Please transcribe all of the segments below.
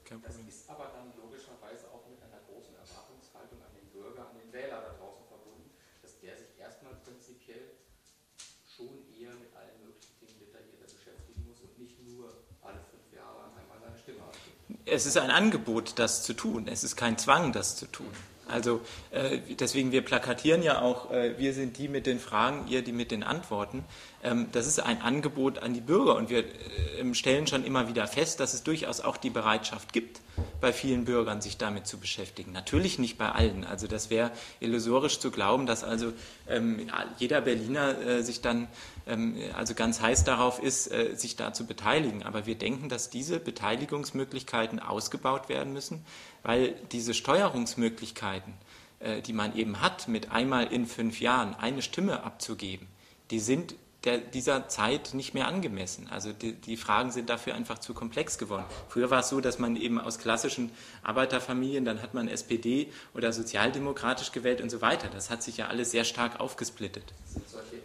Kein Das Problem. ist aber dann logischerweise auch mit einer großen Erwartungshaltung an den Bürger, an den Wähler da draußen verbunden, dass der sich erstmal prinzipiell schon eher mit allen möglichen Dingen detaillierter beschäftigen muss und nicht nur alle 5 Jahre einmal seine Stimme abgibt. Es ist ein Angebot, das zu tun. Es ist kein Zwang, das zu tun. Also deswegen, wir plakatieren ja auch, wir sind die mit den Fragen, ihr die mit den Antworten. Das ist ein Angebot an die Bürger und wir stellen schon immer wieder fest, dass es durchaus auch die Bereitschaft gibt, bei vielen Bürgern sich damit zu beschäftigen. Natürlich nicht bei allen. Also das wäre illusorisch zu glauben, dass also jeder Berliner sich dann also ganz heiß darauf ist, sich da zu beteiligen. Aber wir denken, dass diese Beteiligungsmöglichkeiten ausgebaut werden müssen, weil diese Steuerungsmöglichkeiten, die man eben hat, mit einmal in 5 Jahren eine Stimme abzugeben, die sind dieser Zeit nicht mehr angemessen. Also die Fragen sind dafür einfach zu komplex geworden. Früher war es so, dass man eben aus klassischen Arbeiterfamilien, dann hat man SPD oder sozialdemokratisch gewählt und so weiter. Das hat sich ja alles sehr stark aufgesplittet. Sind solche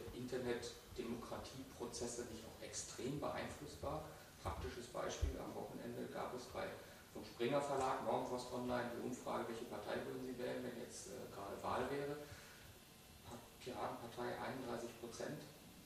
Internetdemokratieprozesse nicht auch extrem beeinflussbar? Praktisches Beispiel, am Wochenende gab es vom Springer Verlag, Morgenpost Online, die Umfrage, welche Partei würden Sie wählen, wenn jetzt gerade Wahl wäre. Piratenpartei 31%.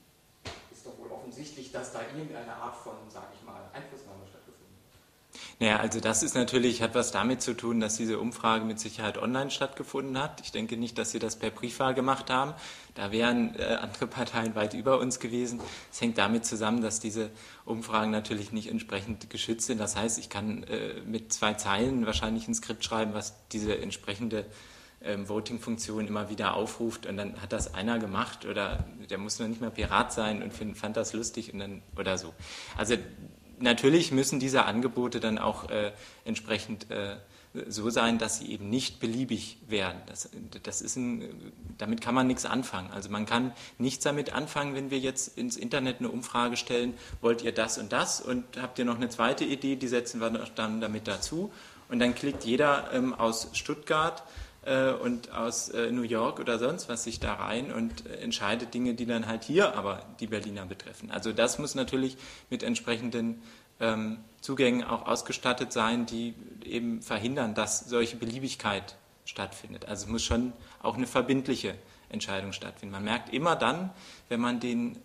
Ist doch wohl offensichtlich, dass da irgendeine Art von, sage ich mal, Einflussnahme stattgefunden hat. Naja, also das ist natürlich, hat was damit zu tun, dass diese Umfrage mit Sicherheit online stattgefunden hat. Ich denke nicht, dass sie das per Briefwahl gemacht haben. Da wären andere Parteien weit über uns gewesen. Es hängt damit zusammen, dass diese Umfragen natürlich nicht entsprechend geschützt sind. Das heißt, ich kann mit 2 Zeilen wahrscheinlich ein Skript schreiben, was diese entsprechende Voting-Funktion immer wieder aufruft und dann hat das einer gemacht oder der muss noch nicht mal Pirat sein und fand das lustig und dann oder so. Also natürlich müssen diese Angebote dann auch entsprechend so sein, dass sie eben nicht beliebig werden. Das ist damit kann man nichts anfangen. Also man kann nichts damit anfangen, wenn wir jetzt ins Internet eine Umfrage stellen, wollt ihr das und habt ihr noch eine zweite Idee, die setzen wir dann damit dazu und dann klickt jeder aus Stuttgart und aus New York oder sonst was sich da rein und entscheidet Dinge, die dann halt hier aber die Berliner betreffen. Also das muss natürlich mit entsprechenden Zugängen auch ausgestattet sein, die eben verhindern, dass solche Beliebigkeit stattfindet. Also es muss schon auch eine verbindliche Entscheidung stattfinden. Man merkt immer dann, wenn man den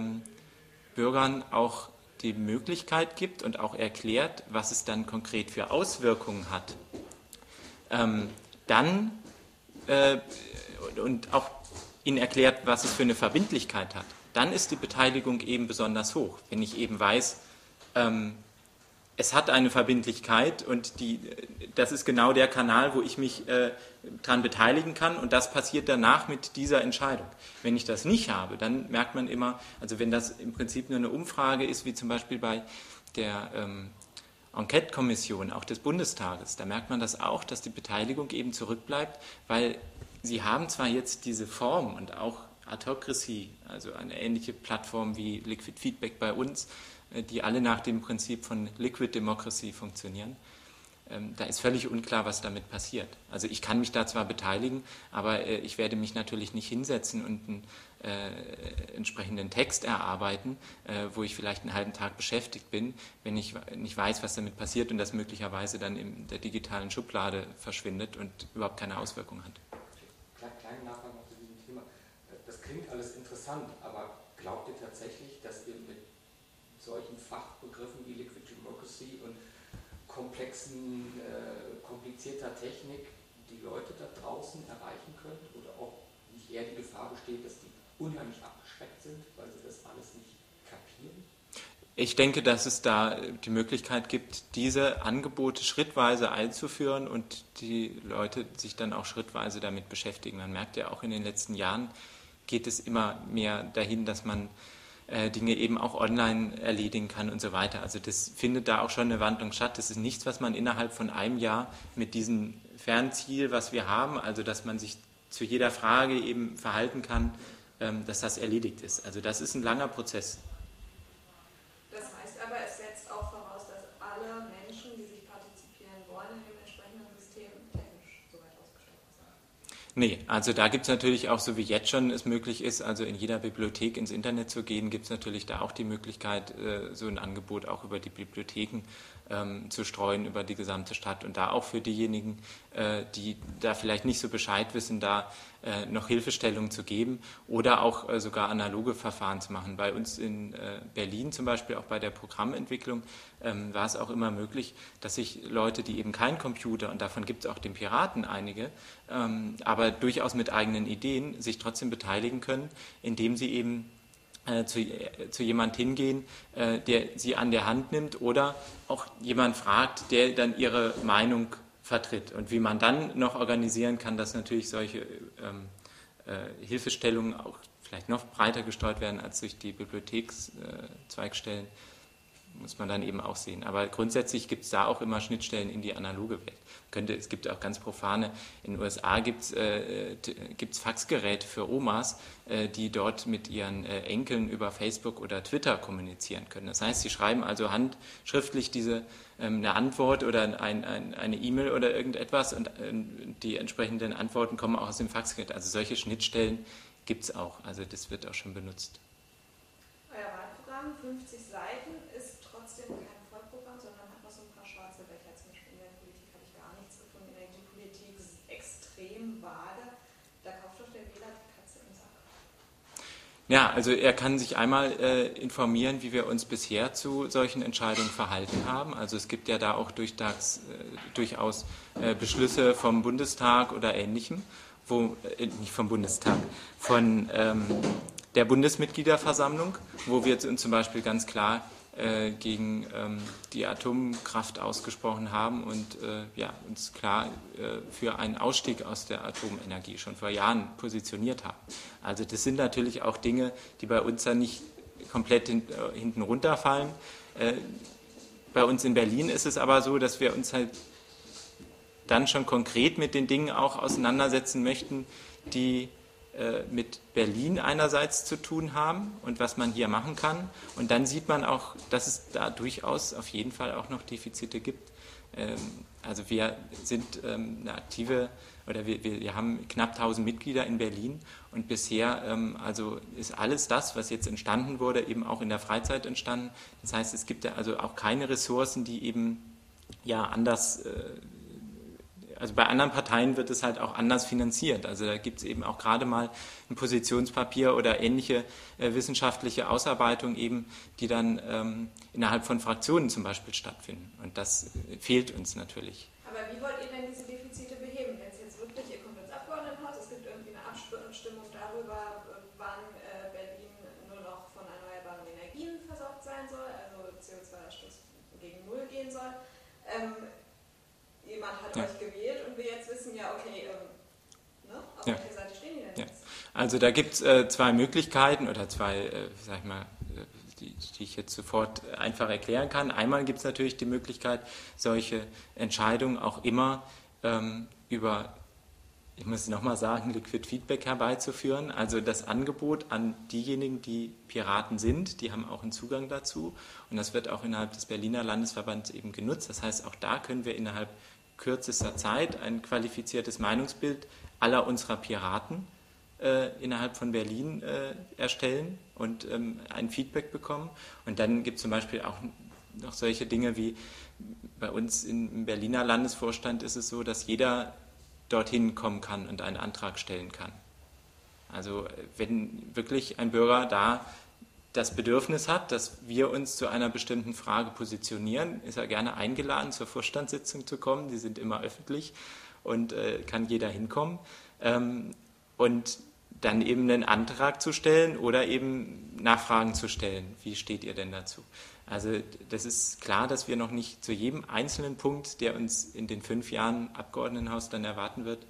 Bürgern auch die Möglichkeit gibt und auch erklärt, was es dann konkret für Auswirkungen hat, dann und auch ihnen erklärt, was es für eine Verbindlichkeit hat, dann ist die Beteiligung eben besonders hoch. Wenn ich eben weiß, es hat eine Verbindlichkeit und das ist genau der Kanal, wo ich mich dran beteiligen kann und das passiert danach mit dieser Entscheidung. Wenn ich das nicht habe, dann merkt man immer, also wenn das im Prinzip nur eine Umfrage ist, wie zum Beispiel bei der Enquete-Kommission auch des Bundestages, da merkt man das auch, dass die Beteiligung eben zurückbleibt, weil sie haben zwar jetzt diese Form und auch Adhocracy, also eine ähnliche Plattform wie Liquid Feedback bei uns, die alle nach dem Prinzip von Liquid Democracy funktionieren. Da ist völlig unklar, was damit passiert. Also ich kann mich da zwar beteiligen, aber ich werde mich natürlich nicht hinsetzen und einen entsprechenden Text erarbeiten, wo ich vielleicht einen halben Tag beschäftigt bin, wenn ich nicht weiß, was damit passiert und das möglicherweise dann in der digitalen Schublade verschwindet und überhaupt keine Auswirkungen hat. Kleine Nachfrage noch zu diesem Thema. Das klingt alles interessant, aber glaubt ihr tatsächlich, dass ihr mit solchen Fachbegriffen wie Liquid Democracy und komplizierter Technik die Leute da draußen erreichen könnt? Oder auch nicht eher die Gefahr besteht, dass die unheimlich abgeschreckt sind, weil sie das alles nicht kapieren? Ich denke, dass es da die Möglichkeit gibt, diese Angebote schrittweise einzuführen und die Leute sich dann auch schrittweise damit beschäftigen. Man merkt ja auch in den letzten Jahren, geht es immer mehr dahin, dass man Dinge eben auch online erledigen kann und so weiter. Also das findet da auch schon eine Wandlung statt. Das ist nichts, was man innerhalb von einem Jahr mit diesem Fernziel, was wir haben, also dass man sich zu jeder Frage eben verhalten kann, dass das erledigt ist. Also das ist ein langer Prozess. Das heißt aber, es setzt auch voraus, dass alle Menschen, die sich partizipieren wollen, in dem entsprechenden System technisch soweit ausgestattet sind. Nee, also da gibt es natürlich auch, so wie jetzt schon es möglich ist, also in jeder Bibliothek ins Internet zu gehen, gibt es natürlich da auch die Möglichkeit, so ein Angebot auch über die Bibliotheken zu streuen, über die gesamte Stadt und da auch für diejenigen, die da vielleicht nicht so Bescheid wissen, da noch Hilfestellung zu geben oder auch sogar analoge Verfahren zu machen. Bei uns in Berlin zum Beispiel, auch bei der Programmentwicklung, war es auch immer möglich, dass sich Leute, die eben keinen Computer, und davon gibt es auch den Piraten einige, aber durchaus mit eigenen Ideen sich trotzdem beteiligen können, indem sie eben zu jemand hingehen, der sie an der Hand nimmt oder auch jemand fragt, der dann ihre Meinung vertritt. Und wie man dann noch organisieren kann, dass natürlich solche Hilfestellungen auch vielleicht noch breiter gesteuert werden als durch die Bibliothekszweigstellen, muss man dann eben auch sehen. Aber grundsätzlich gibt es da auch immer Schnittstellen in die analoge Welt. Es gibt auch ganz profane, in den USA gibt es Faxgeräte für Omas, die dort mit ihren Enkeln über Facebook oder Twitter kommunizieren können. Das heißt, sie schreiben also handschriftlich eine Antwort oder eine E-Mail oder irgendetwas und die entsprechenden Antworten kommen auch aus dem Faxgerät. Also solche Schnittstellen gibt es auch. Also das wird auch schon benutzt. Euer Wahlprogramm, 50 Seiten, ist trotzdem kein Vollprogramm, sondern hat noch so ein paar schwarze Löcher. Zum Beispiel in der Politik habe ich gar nichts gefunden. Energiepolitik ist extrem vage. Da kauft doch der Wähler die Katze im Sack. Ja, also er kann sich einmal informieren, wie wir uns bisher zu solchen Entscheidungen verhalten haben. Also es gibt ja da auch durchaus Beschlüsse vom Bundestag oder Ähnlichem, nicht vom Bundestag, von der Bundesmitgliederversammlung, wo wir uns zum Beispiel ganz klar gegen die Atomkraft ausgesprochen haben und uns klar für einen Ausstieg aus der Atomenergie schon vor Jahren positioniert haben. Also das sind natürlich auch Dinge, die bei uns dann nicht komplett hinten runterfallen. Bei uns in Berlin ist es aber so, dass wir uns halt dann schon konkret mit den Dingen auch auseinandersetzen möchten, die mit Berlin einerseits zu tun haben und was man hier machen kann. Und dann sieht man auch, dass es da durchaus auf jeden Fall auch noch Defizite gibt. Also wir sind eine aktive, oder wir haben knapp 1000 Mitglieder in Berlin und bisher also ist alles das, was jetzt entstanden wurde, eben auch in der Freizeit entstanden. Das heißt, es gibt ja also auch keine Ressourcen, die eben anders also bei anderen Parteien wird es halt auch anders finanziert. Also da gibt es eben auch gerade mal ein Positionspapier oder ähnliche wissenschaftliche Ausarbeitung eben, die dann innerhalb von Fraktionen zum Beispiel stattfinden. Und das fehlt uns natürlich. Aber wie wollt ihr denn diese Defizite beheben? Wenn es jetzt wirklich, ihr kommt ins Abgeordnetenhaus, es gibt irgendwie eine Abstimmung darüber, wann Berlin nur noch von erneuerbaren Energien versorgt sein soll, also CO2-Ausstoß gegen Null gehen soll. Jemand hat euch gewählt und wir jetzt wissen ja, okay, auf welcher Seite stehen die denn jetzt? Also da gibt es zwei Möglichkeiten oder zwei, sag ich mal, die ich jetzt sofort einfach erklären kann. Einmal gibt es natürlich die Möglichkeit, solche Entscheidungen auch immer über, ich muss es nochmal sagen, Liquid Feedback herbeizuführen. Also das Angebot an diejenigen, die Piraten sind, die haben auch einen Zugang dazu. Und das wird auch innerhalb des Berliner Landesverbands eben genutzt. Das heißt, auch da können wir innerhalb kürzester Zeit ein qualifiziertes Meinungsbild aller unserer Piraten innerhalb von Berlin erstellen und ein Feedback bekommen. Und dann gibt es zum Beispiel auch noch solche Dinge wie bei uns im Berliner Landesvorstand ist es so, dass jeder dorthin kommen kann und einen Antrag stellen kann. Also wenn wirklich ein Bürger da das Bedürfnis hat, dass wir uns zu einer bestimmten Frage positionieren, ist er gerne eingeladen, zur Vorstandssitzung zu kommen. Die sind immer öffentlich und kann jeder hinkommen. Und dann eben einen Antrag zu stellen oder eben Nachfragen zu stellen. Wie steht ihr denn dazu? Also das ist klar, dass wir noch nicht zu jedem einzelnen Punkt, der uns in den 5 Jahren Abgeordnetenhaus dann erwarten wird,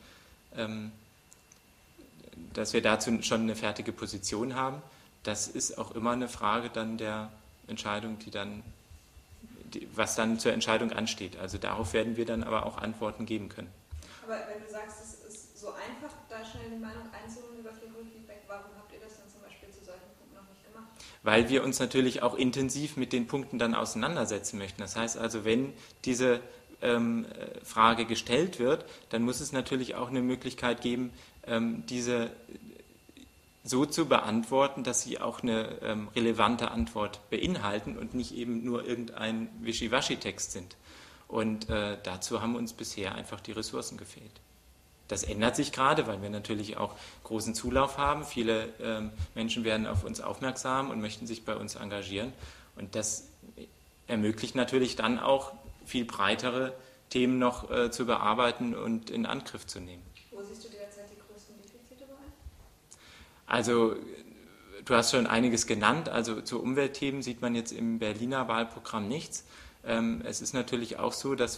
dass wir dazu schon eine fertige Position haben. Das ist auch immer eine Frage dann der Entscheidung, was dann zur Entscheidung ansteht. Also darauf werden wir dann aber auch Antworten geben können. Aber wenn du sagst, es ist so einfach, da schnell die Meinung einzuholen über Feedback, warum habt ihr das dann zum Beispiel zu solchen Punkten noch nicht gemacht? Weil wir uns natürlich auch intensiv mit den Punkten dann auseinandersetzen möchten. Das heißt also, wenn diese Frage gestellt wird, dann muss es natürlich auch eine Möglichkeit geben, diese so zu beantworten, dass sie auch eine relevante Antwort beinhalten und nicht eben nur irgendein Wischiwaschi-Text sind. Und dazu haben uns bisher einfach die Ressourcen gefehlt. Das ändert sich gerade, weil wir natürlich auch großen Zulauf haben. Viele Menschen werden auf uns aufmerksam und möchten sich bei uns engagieren. Und das ermöglicht natürlich dann auch viel breitere Themen noch zu bearbeiten und in Angriff zu nehmen. Wo siehst du derzeit die größten Defizite bei? Also du hast schon einiges genannt. Also zu Umweltthemen sieht man jetzt im Berliner Wahlprogramm nichts. Es ist natürlich auch so, dass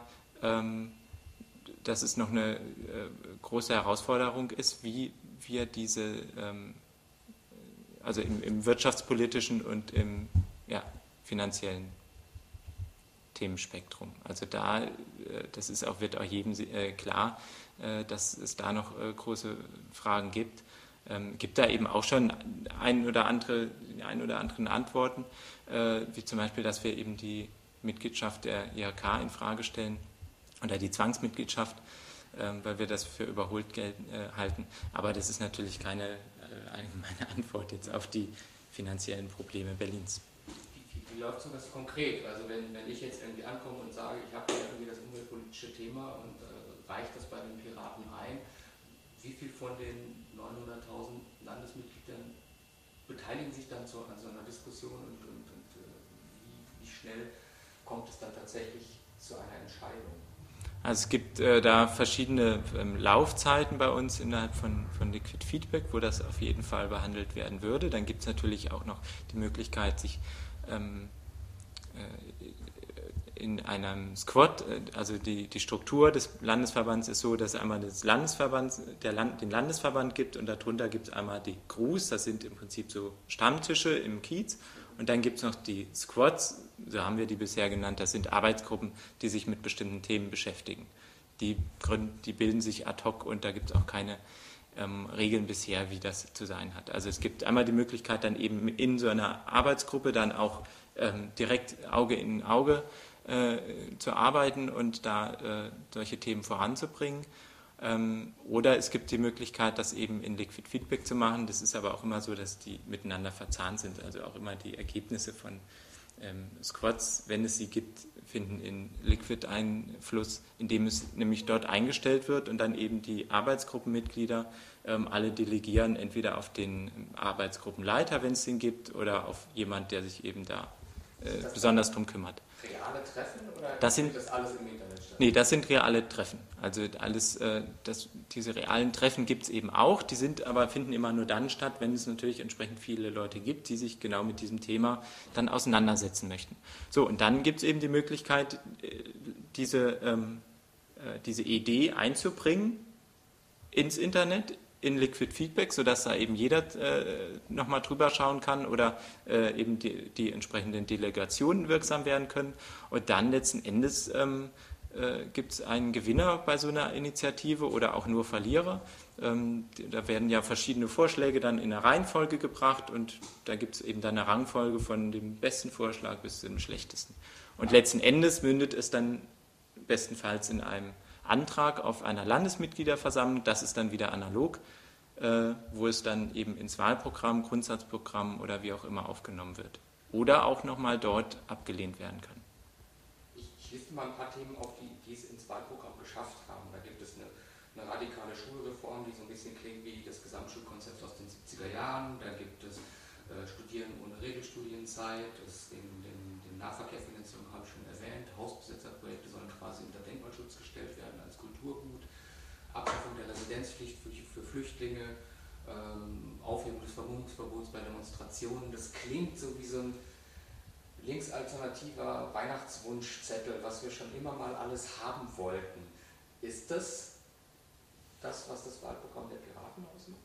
es noch eine große Herausforderung ist, wie wir diese, also im wirtschaftspolitischen und im finanziellen Themenspektrum. Also wird auch jedem klar, dass es da noch große Fragen gibt. Gibt da eben auch schon die ein oder anderen Antworten, wie zum Beispiel, dass wir eben die Mitgliedschaft der IHK in Frage stellen oder die Zwangsmitgliedschaft, weil wir das für überholt halten. Aber das ist natürlich keine allgemeine Antwort jetzt auf die finanziellen Probleme Berlins. Wie läuft sowas konkret? Also wenn ich jetzt irgendwie ankomme und sage, ich habe hier irgendwie das umweltpolitische Thema und reiche das bei den Piraten ein, wie viel von den 900.000 Landesmitgliedern beteiligen sich dann an so einer Diskussion und wie schnell kommt es dann tatsächlich zu einer Entscheidung? Also es gibt da verschiedene Laufzeiten bei uns innerhalb von Liquid Feedback, wo das auf jeden Fall behandelt werden würde. Dann gibt es natürlich auch noch die Möglichkeit, sich in einem Squad, also die Struktur des Landesverbands ist so, dass es einmal den Landesverband gibt und darunter gibt es einmal die Crews, das sind im Prinzip so Stammtische im Kiez, und dann gibt es noch die Squads, so haben wir die bisher genannt, das sind Arbeitsgruppen, die sich mit bestimmten Themen beschäftigen. Die bilden sich ad hoc und da gibt es auch keine Regeln bisher, wie das zu sein hat. Also es gibt einmal die Möglichkeit, dann eben in so einer Arbeitsgruppe dann auch direkt Auge in Auge zu arbeiten und da solche Themen voranzubringen. Oder es gibt die Möglichkeit, das eben in Liquid Feedback zu machen. Das ist aber auch immer so, dass die miteinander verzahnt sind. Also auch immer die Ergebnisse von Squads, wenn es sie gibt, finden in Liquid Einfluss, indem es nämlich dort eingestellt wird und dann eben die Arbeitsgruppenmitglieder alle delegieren, entweder auf den Arbeitsgruppenleiter, wenn es den gibt, oder auf jemand, der sich eben da besonders drum kümmert. Reale Treffen oder das alles im Internet statt? Nee, das sind reale Treffen. Also diese realen Treffen gibt es eben auch, finden immer nur dann statt, wenn es natürlich entsprechend viele Leute gibt, die sich genau mit diesem Thema dann auseinandersetzen möchten. So, und dann gibt es eben die Möglichkeit, diese Idee einzubringen ins Internet, in Liquid Feedback, sodass da eben jeder nochmal drüber schauen kann oder eben die entsprechenden Delegationen wirksam werden können. Und dann letzten Endes gibt es einen Gewinner bei so einer Initiative oder auch nur Verlierer. Da werden ja verschiedene Vorschläge dann in der Reihenfolge gebracht und da gibt es eben dann eine Rangfolge von dem besten Vorschlag bis zum schlechtesten. Und letzten Endes mündet es dann bestenfalls in einem Antrag auf einer Landesmitgliederversammlung, das ist dann wieder analog, wo es dann eben ins Wahlprogramm, Grundsatzprogramm oder wie auch immer aufgenommen wird. Oder auch nochmal dort abgelehnt werden kann. Ich liste mal ein paar Themen auf, die es ins Wahlprogramm geschafft haben. Da gibt es eine radikale Schulreform, die so ein bisschen klingt wie das Gesamtschulkonzept aus den 70er Jahren. Da gibt es Studieren ohne Regelstudienzeit, den Nahverkehrfinanzierung habe ich schon erwähnt, Hausbesetzerprojekte sollen quasi unter Denkmalschutz gestellt werden als Kulturgut, Abschaffung der Residenzpflicht für Flüchtlinge, Aufhebung des Vermummungsverbots bei Demonstrationen. Das klingt so wie so ein linksalternativer Weihnachtswunschzettel, was wir schon immer mal alles haben wollten. Ist das, was das Wahlprogramm der Piraten ausmacht?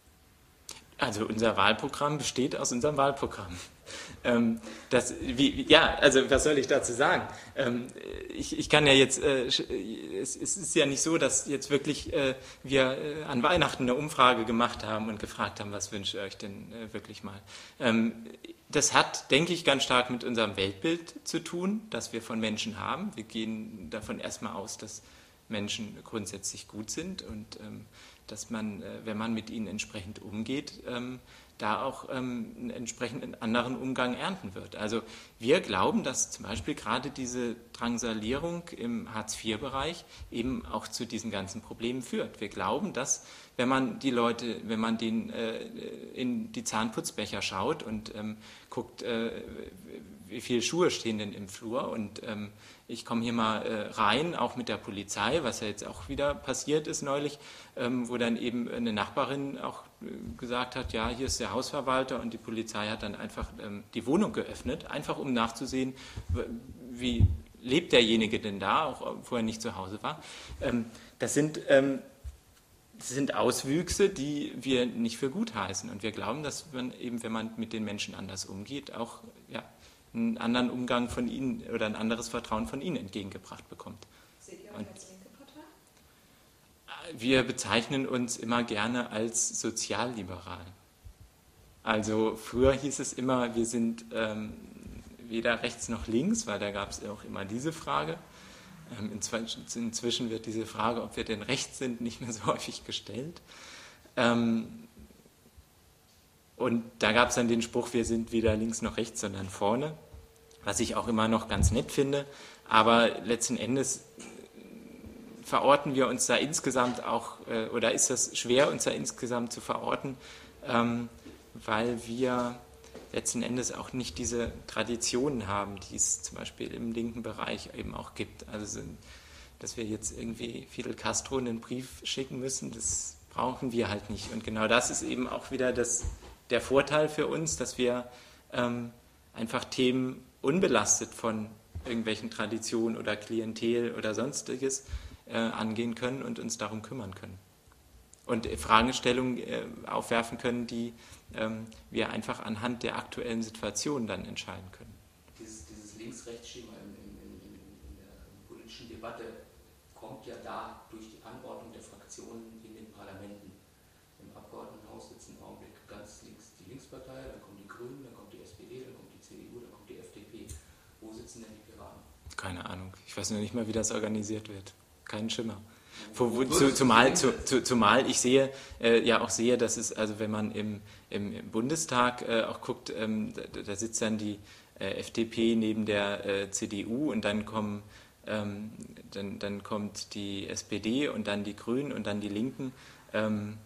Also unser Wahlprogramm besteht aus unserem Wahlprogramm. Also was soll ich dazu sagen? Ich kann ja jetzt, es ist ja nicht so, dass jetzt wirklich wir an Weihnachten eine Umfrage gemacht haben und gefragt haben, was wünscht ihr euch denn wirklich mal? Das hat, denke ich, ganz stark mit unserem Weltbild zu tun, das wir von Menschen haben. Wir gehen davon erstmal aus, dass Menschen grundsätzlich gut sind und dass man, wenn man mit ihnen entsprechend umgeht, da auch einen entsprechenden anderen Umgang ernten wird. Also wir glauben, dass zum Beispiel gerade diese Drangsalierung im Hartz-IV-Bereich eben auch zu diesen ganzen Problemen führt. Wir glauben, dass wenn man die Leute, wenn man denen in die Zahnputzbecher schaut und guckt, wie viele Schuhe stehen denn im Flur, und ich komme hier mal rein, auch mit der Polizei, was ja jetzt auch wieder passiert ist neulich, wo dann eben eine Nachbarin auch gesagt hat, ja, hier ist der Hausverwalter, und die Polizei hat dann einfach die Wohnung geöffnet, einfach um nachzusehen, wie lebt derjenige denn da, auch wo er nicht zu Hause war. Das sind Auswüchse, die wir nicht für gut heißen, und wir glauben, dass man eben, wenn man mit den Menschen anders umgeht, auch einen anderen Umgang von ihnen oder ein anderes Vertrauen von ihnen entgegengebracht bekommt. Seht ihr euch als linke Partei? Wir bezeichnen uns immer gerne als sozialliberal. Also früher hieß es immer, wir sind weder rechts noch links, weil da gab es auch immer diese Frage. Inzwischen wird diese Frage, ob wir denn rechts sind, nicht mehr so häufig gestellt. Und da gab es dann den Spruch, wir sind weder links noch rechts, sondern vorne, was ich auch immer noch ganz nett finde. Aber letzten Endes verorten wir uns da insgesamt auch, oder ist das schwer, uns da insgesamt zu verorten, weil wir letzten Endes auch nicht diese Traditionen haben, die es zum Beispiel im linken Bereich eben auch gibt. Also, dass wir jetzt irgendwie Fidel Castro einen Brief schicken müssen, das brauchen wir halt nicht. Und genau das ist eben auch wieder der Vorteil für uns, dass wir einfach Themen unbelastet von irgendwelchen Traditionen oder Klientel oder Sonstiges angehen können und uns darum kümmern können. Und Fragestellungen aufwerfen können, die wir einfach anhand der aktuellen Situation dann entscheiden können. Dieses Links-Rechts-Schema in der politischen Debatte kommt ja da durch die Anordnung der Fraktionen in den Parlamenten. Im Abgeordnetenhaus sitzen im Augenblick ganz links die Linkspartei, dann kommen die Grünen, dann kommt die SPD, dann kommt die CDU, dann kommt die FDP. Wo sitzen denn die Piraten? Keine Ahnung. Ich weiß noch nicht mal, wie das organisiert wird. Keinen Schimmer. Zumal ich sehe, dass es, also wenn man im Bundestag auch guckt, da sitzt dann die FDP neben der CDU, und dann kommt die SPD und dann die Grünen und dann die Linken. Dann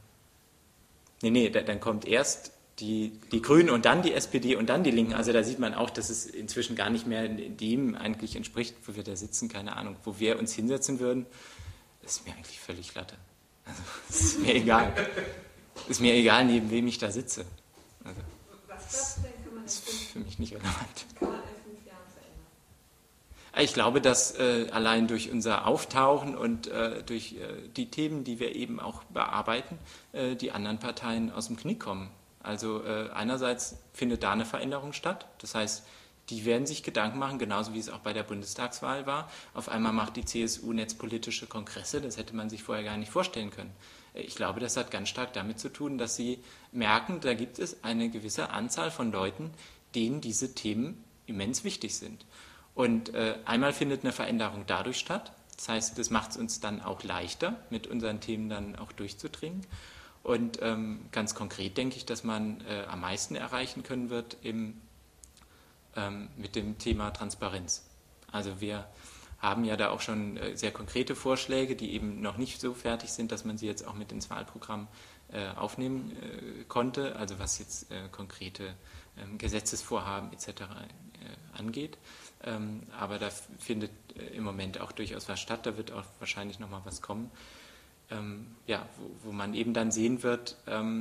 kommt erst die Grünen und dann die SPD und dann die Linken. Also da sieht man auch, dass es inzwischen gar nicht mehr dem eigentlich entspricht, wo wir da sitzen, keine Ahnung, wo wir uns hinsetzen würden. Das ist mir eigentlich völlig Latte. Also, das ist mir egal. Ist mir egal, neben wem ich da sitze. Also, Was glaubst du denn, kann man das ist für mich nicht relevant. Kann man in 5 Jahren verändern? Ich glaube, dass allein durch unser Auftauchen und durch die Themen, die wir eben auch bearbeiten, die anderen Parteien aus dem Knick kommen. Also einerseits findet da eine Veränderung statt. Das heißt, die werden sich Gedanken machen, genauso wie es auch bei der Bundestagswahl war. Auf einmal macht die CSU netzpolitische Kongresse, das hätte man sich vorher gar nicht vorstellen können. Ich glaube, das hat ganz stark damit zu tun, dass sie merken, da gibt es eine gewisse Anzahl von Leuten, denen diese Themen immens wichtig sind. Und einmal findet eine Veränderung dadurch statt. Das heißt, das macht es uns dann auch leichter, mit unseren Themen dann auch durchzudringen. Und ganz konkret denke ich, dass man am meisten erreichen können wird mit dem Thema Transparenz. Also wir haben ja da auch schon sehr konkrete Vorschläge, die eben noch nicht so fertig sind, dass man sie jetzt auch mit ins Wahlprogramm aufnehmen konnte, also was jetzt konkrete Gesetzesvorhaben etc. Angeht. Aber da findet im Moment auch durchaus was statt, da wird auch wahrscheinlich nochmal was kommen, wo man eben dann sehen wird,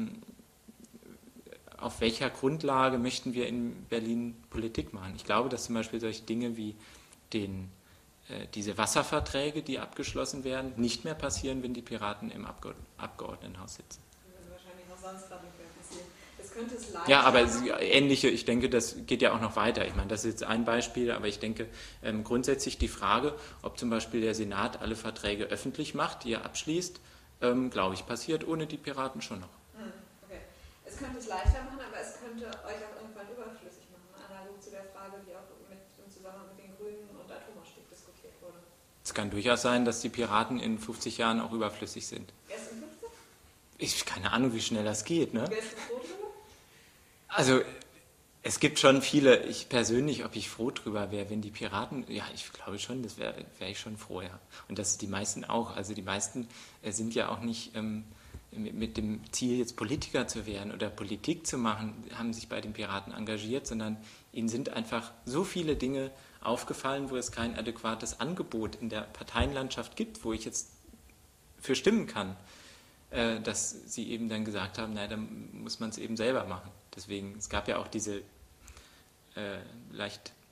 auf welcher Grundlage möchten wir in Berlin Politik machen. Ich glaube, dass zum Beispiel solche Dinge wie diese Wasserverträge, die abgeschlossen werden, nicht mehr passieren, wenn die Piraten im Abgeordnetenhaus sitzen. Das würde wahrscheinlich auch sonst gerade nicht mehr passieren. Das könnte es leider ja, aber ähnliche, ich denke, das geht ja auch noch weiter. Ich meine, das ist jetzt ein Beispiel, aber ich denke grundsätzlich die Frage, ob zum Beispiel der Senat alle Verträge öffentlich macht, die er abschließt, glaube ich, passiert ohne die Piraten schon noch. Okay. Es könnte es leichter machen, aber es könnte euch auch irgendwann überflüssig machen, analog zu der Frage, die auch im Zusammenhang mit den Grünen und Atomausstieg diskutiert wurde. Es kann durchaus sein, dass die Piraten in 50 Jahren auch überflüssig sind. Erst in 50? Keine Ahnung, wie schnell das geht, ne? Wärst du froh drüber? Also, es gibt schon viele, ich persönlich, ob ich froh drüber wäre, wenn die Piraten, ja, ich glaube schon, das wäre ich schon froh, ja. Und das die meisten auch. Also die meisten sind ja auch nicht mit dem Ziel, jetzt Politiker zu werden oder Politik zu machen, haben sich bei den Piraten engagiert, sondern ihnen sind einfach so viele Dinge aufgefallen, wo es kein adäquates Angebot in der Parteienlandschaft gibt, wo ich jetzt für stimmen kann, dass sie eben dann gesagt haben, naja, dann muss man es eben selber machen. Deswegen, es gab ja auch diese leicht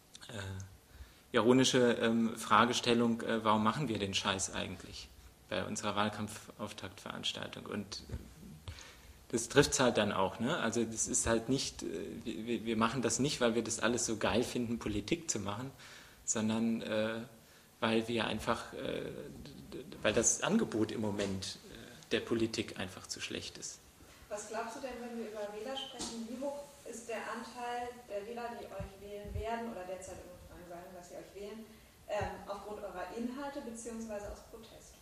ironische Fragestellung, warum machen wir den Scheiß eigentlich bei unserer Wahlkampfauftaktveranstaltung? Und das trifft es halt dann auch. Ne? Also das ist halt nicht, wir machen das nicht, weil wir das alles so geil finden, Politik zu machen, sondern weil wir einfach, weil das Angebot im Moment der Politik einfach zu schlecht ist. Was glaubst du denn, wenn wir über Wähler sprechen, wie hoch ist der Anteil der Wähler, die euch wählen werden, oder derzeit Umfragen sagen, dass sie euch wählen, aufgrund eurer Inhalte bzw. aus Protest?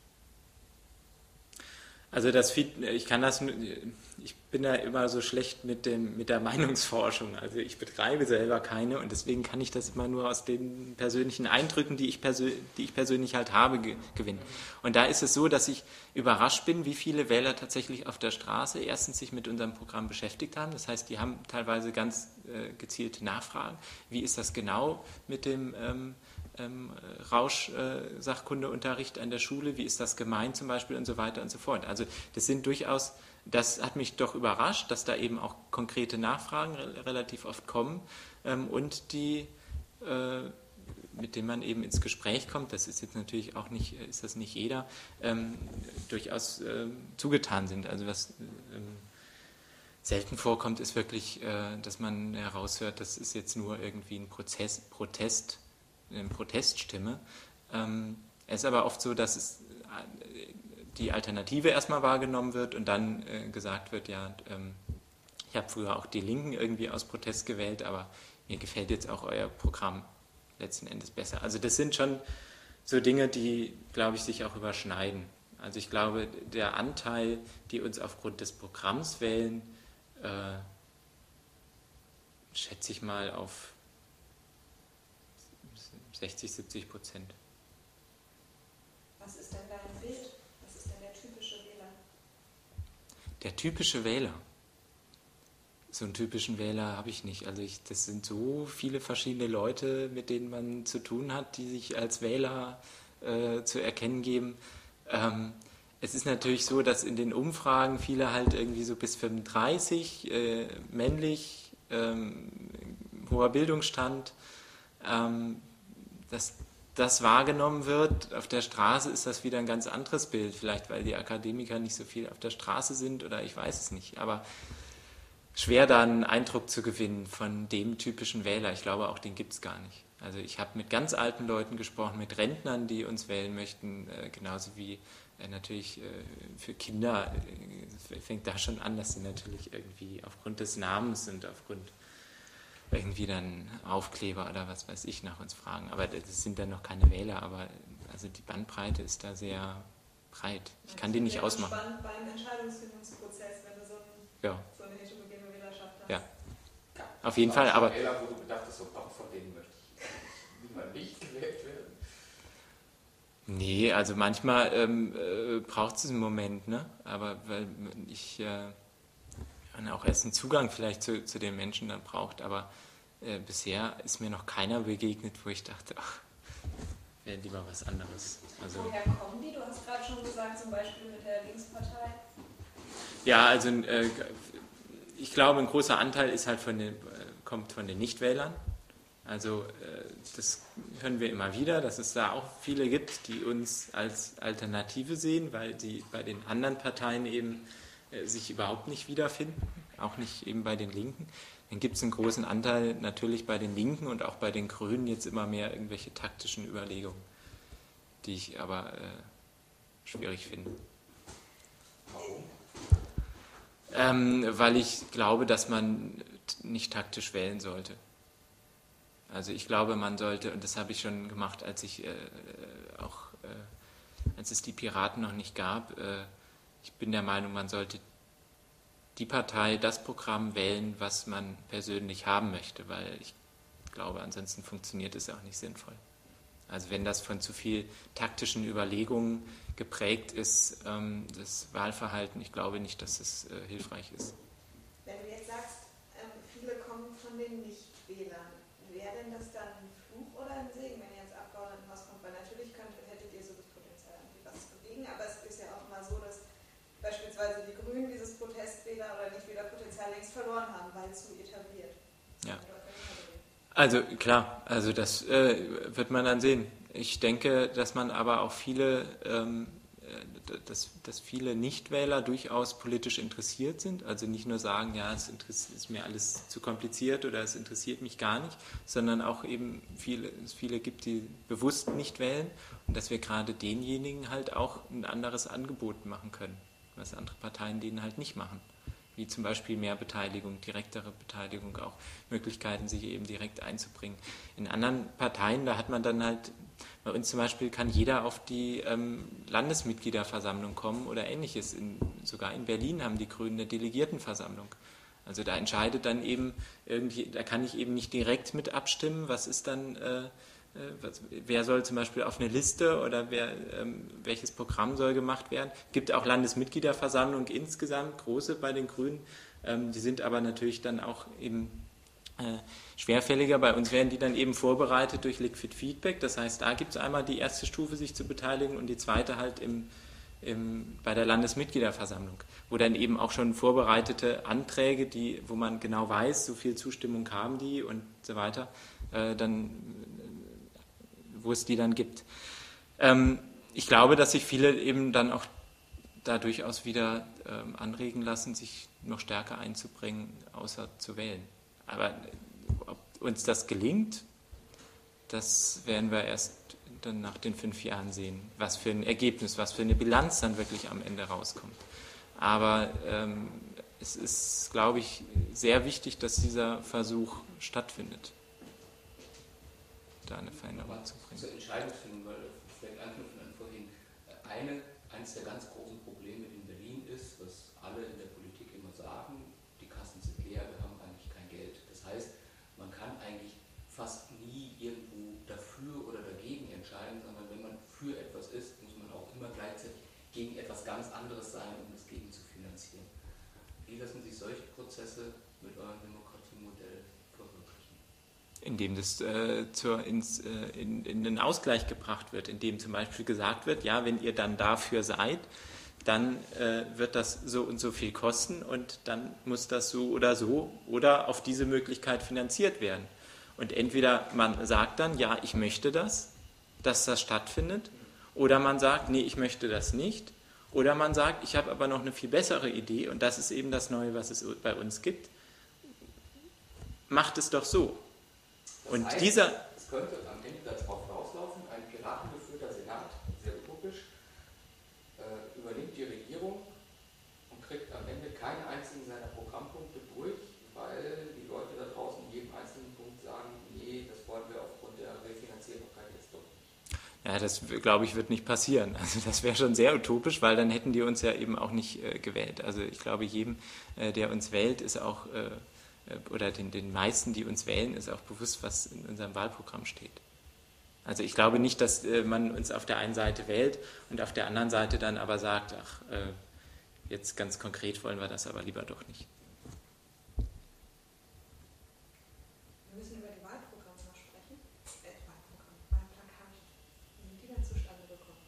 Also ich bin da immer so schlecht mit der Meinungsforschung. Also ich betreibe selber keine und deswegen kann ich das immer nur aus den persönlichen Eindrücken, die ich persönlich halt habe, gewinnen. Und da ist es so, dass ich überrascht bin, wie viele Wähler tatsächlich auf der Straße erstens sich mit unserem Programm beschäftigt haben. Das heißt, die haben teilweise ganz gezielte Nachfragen. Wie ist das genau mit dem Rausch-Sachkundeunterricht an der Schule, wie ist das gemeint zum Beispiel und so weiter und so fort. Also das hat mich doch überrascht, dass da eben auch konkrete Nachfragen relativ oft kommen und mit denen man eben ins Gespräch kommt, das ist jetzt natürlich auch nicht, ist das nicht jeder, durchaus zugetan sind. Also was selten vorkommt, ist wirklich, dass man heraushört, das ist jetzt nur irgendwie eine Proteststimme. Es ist aber oft so, dass die Alternative erstmal wahrgenommen wird und dann gesagt wird, ja, ich habe früher auch die Linken irgendwie aus Protest gewählt, aber mir gefällt jetzt auch euer Programm letzten Endes besser. Also das sind schon so Dinge, die, glaube ich, sich auch überschneiden. Also ich glaube, der Anteil, die uns aufgrund des Programms wählen, schätze ich mal auf 60-70%. Was ist denn dein Bild? Was ist denn der typische Wähler? Der typische Wähler? So einen typischen Wähler habe ich nicht. Also das sind so viele verschiedene Leute, mit denen man zu tun hat, die sich als Wähler zu erkennen geben. Es ist natürlich so, dass in den Umfragen viele halt irgendwie so bis 35, männlich, hoher Bildungsstand, dass das wahrgenommen wird. Auf der Straße ist das wieder ein ganz anderes Bild, vielleicht weil die Akademiker nicht so viel auf der Straße sind oder ich weiß es nicht, aber schwer da einen Eindruck zu gewinnen von dem typischen Wähler. Ich glaube, auch den gibt es gar nicht. Also ich habe mit ganz alten Leuten gesprochen, mit Rentnern, die uns wählen möchten, genauso wie natürlich für Kinder fängt da schon an, dass sie natürlich irgendwie aufgrund des Namens und aufgrund irgendwie dann Aufkleber oder was weiß ich nach uns fragen. Aber das sind dann noch keine Wähler, aber also die Bandbreite ist da sehr breit. Ich kann die nicht ausmachen. Das ist spannend beim Entscheidungsfindungsprozess, wenn du so eine heterogene Wählerschaft hast. Ja, auf jeden Fall. Aber Wähler, wo du gedacht hast, so, von denen möchte ich lieber nicht gewählt werden. Nee, also manchmal braucht es einen Moment, ne? Aber weil ich auch erst einen Zugang vielleicht zu den Menschen dann braucht, aber bisher ist mir noch keiner begegnet, wo ich dachte, ach, wäre lieber was anderes. Also, woher kommen die? Du hast gerade schon gesagt, zum Beispiel mit der Linkspartei. Ja, also ich glaube, ein großer Anteil ist halt kommt von den Nichtwählern. Also das hören wir immer wieder, dass es da auch viele gibt, die uns als Alternative sehen, weil sie bei den anderen Parteien eben sich überhaupt nicht wiederfinden, auch nicht eben bei den Linken. Dann gibt es einen großen Anteil natürlich bei den Linken und auch bei den Grünen jetzt immer mehr irgendwelche taktischen Überlegungen, die ich aber schwierig finde. Warum? Weil ich glaube, dass man nicht taktisch wählen sollte. Also ich glaube, man sollte, und das habe ich schon gemacht, als es die Piraten noch nicht gab, ich bin der Meinung, man sollte die Partei, das Programm wählen, was man persönlich haben möchte, weil ich glaube, ansonsten funktioniert es auch nicht sinnvoll. Also wenn das von zu viel taktischen Überlegungen geprägt ist, das Wahlverhalten, ich glaube nicht, dass es hilfreich ist. Wenn du jetzt sagst, viele kommen von den Nichtwählern, wäre denn das dann ein Fluch oder ein Segen, wenn ihr ins Abgeordnetenhaus kommt? Weil natürlich hättet ihr so das Potenzial, irgendwie was zu bewegen, aber es ist ja auch mal so, dass beispielsweise die Grünen dieses Protestwähler- oder Nichtwählerpotenzial längst verloren haben, weil zu etabliert. Ja. Also klar, also das wird man dann sehen. Ich denke, dass man aber auch dass viele Nichtwähler durchaus politisch interessiert sind. Also nicht nur sagen, ja, es ist mir alles zu kompliziert oder es interessiert mich gar nicht, sondern auch eben es viele gibt, die bewusst nicht wählen und dass wir gerade denjenigen halt auch ein anderes Angebot machen können, was andere Parteien denen halt nicht machen. Wie zum Beispiel mehr Beteiligung, direktere Beteiligung, auch Möglichkeiten, sich eben direkt einzubringen. In anderen Parteien, da hat man dann halt, bei uns zum Beispiel kann jeder auf die Landesmitgliederversammlung kommen oder ähnliches. Sogar in Berlin haben die Grünen eine Delegiertenversammlung. Also da entscheidet dann eben irgendwie, da kann ich eben nicht direkt mit abstimmen, was ist dann, wer soll zum Beispiel auf eine Liste oder welches Programm soll gemacht werden. Es gibt auch Landesmitgliederversammlung insgesamt, große bei den Grünen, die sind aber natürlich dann auch eben schwerfälliger. Bei uns werden die dann eben vorbereitet durch Liquid Feedback, das heißt, da gibt es einmal die erste Stufe, sich zu beteiligen und die zweite halt bei der Landesmitgliederversammlung, wo dann eben auch schon vorbereitete Anträge, wo man genau weiß, so viel Zustimmung haben die und so weiter, wo es die dann gibt. Ich glaube, dass sich viele eben dann auch da durchaus wieder anregen lassen, sich noch stärker einzubringen, außer zu wählen. Aber ob uns das gelingt, das werden wir erst dann nach den 5 Jahren sehen, was für ein Ergebnis, was für eine Bilanz dann wirklich am Ende rauskommt. Aber es ist, glaube ich, sehr wichtig, dass dieser Versuch stattfindet, da eine Veränderung zu bringen. Zur Entscheidungsfindung, weil vielleicht anknüpfen an vorhin. Eines der ganz großen Probleme in Berlin ist, was alle in der Politik immer sagen, die Kassen sind leer, wir haben eigentlich kein Geld. Das heißt, man kann eigentlich fast nie irgendwo dafür oder dagegen entscheiden, sondern wenn man für etwas ist, muss man auch immer gleichzeitig gegen etwas ganz anderes sein, um das gegen zu finanzieren. Wie lassen sich solche Prozesse mit eurem Demokratiemodell verwirklichen? Indem das in den Ausgleich gebracht wird, indem zum Beispiel gesagt wird, ja, wenn ihr dann dafür seid, dann wird das so und so viel kosten und dann muss das so oder auf diese Möglichkeit finanziert werden. Und entweder man sagt dann, ja, ich möchte das, dass das stattfindet, oder man sagt, nee, ich möchte das nicht, oder man sagt, ich habe aber noch eine viel bessere Idee und das ist eben das Neue, was es bei uns gibt. Macht es doch so. Und das heißt, es könnte am Ende darauf rauslaufen, ein piratengeführter Senat, sehr utopisch, übernimmt die Regierung und kriegt am Ende keinen einzigen seiner Programmpunkte durch, weil die Leute da draußen in jedem einzelnen Punkt sagen, nee, das wollen wir aufgrund der Refinanzierbarkeit jetzt doch nicht. Ja, das, glaube ich, wird nicht passieren. Also das wäre schon sehr utopisch, weil dann hätten die uns ja eben auch nicht gewählt. Also ich glaube, jedem, der uns wählt, ist auch oder den meisten, die uns wählen, ist auch bewusst, was in unserem Wahlprogramm steht. Also ich glaube nicht, dass man uns auf der einen Seite wählt und auf der anderen Seite dann aber sagt, ach, jetzt ganz konkret wollen wir das aber lieber doch nicht. Wir müssen über die Wahlprogramme noch sprechen. Wahlplakate. Wie sind die denn zustande gekommen?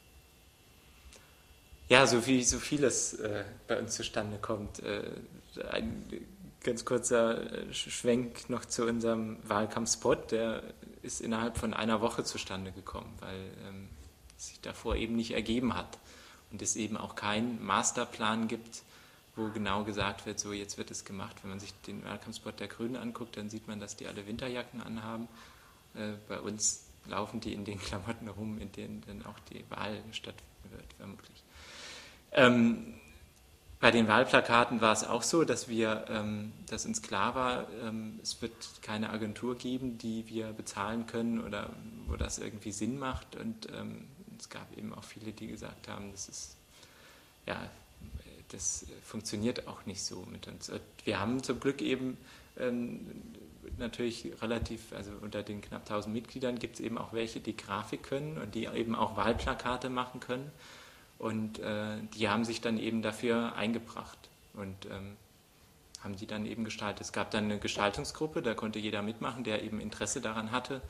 Ja, so vieles bei uns zustande kommt. Ein ganz kurzer Schwenk noch zu unserem Wahlkampfspot, der ist innerhalb von einer Woche zustande gekommen, weil es sich davor eben nicht ergeben hat und es eben auch keinen Masterplan gibt, wo genau gesagt wird, so jetzt wird es gemacht. Wenn man sich den Wahlkampfspot der Grünen anguckt, dann sieht man, dass die alle Winterjacken anhaben. Bei uns laufen die in den Klamotten rum, in denen dann auch die Wahl stattfinden wird, vermutlich. Bei den Wahlplakaten war es auch so, dass uns klar war, es wird keine Agentur geben, die wir bezahlen können oder wo das irgendwie Sinn macht. Und es gab eben auch viele, die gesagt haben, das ist ja das funktioniert auch nicht so mit uns. Wir haben zum Glück eben natürlich relativ, also unter den knapp 1000 Mitgliedern gibt es eben auch welche, die Grafik können und die eben auch Wahlplakate machen können. Und die haben sich dann eben dafür eingebracht und haben die dann eben gestaltet. Es gab dann eine Gestaltungsgruppe, da konnte jeder mitmachen, der eben Interesse daran hatte,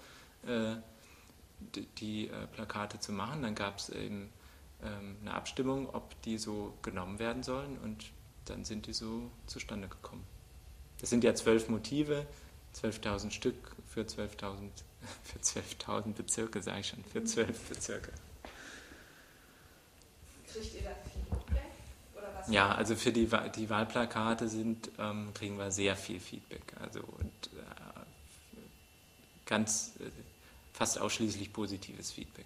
die Plakate zu machen. Dann gab es eben eine Abstimmung, ob die so genommen werden sollen und dann sind die so zustande gekommen. Das sind ja 12 Motive, 12.000 Stück für 12.000 Bezirke, sage ich schon, für 12 Bezirke. Kriegt ihr da Feedback? Oder was? Ja, also für die Wahlplakate kriegen wir sehr viel Feedback. Also und fast ausschließlich positives Feedback.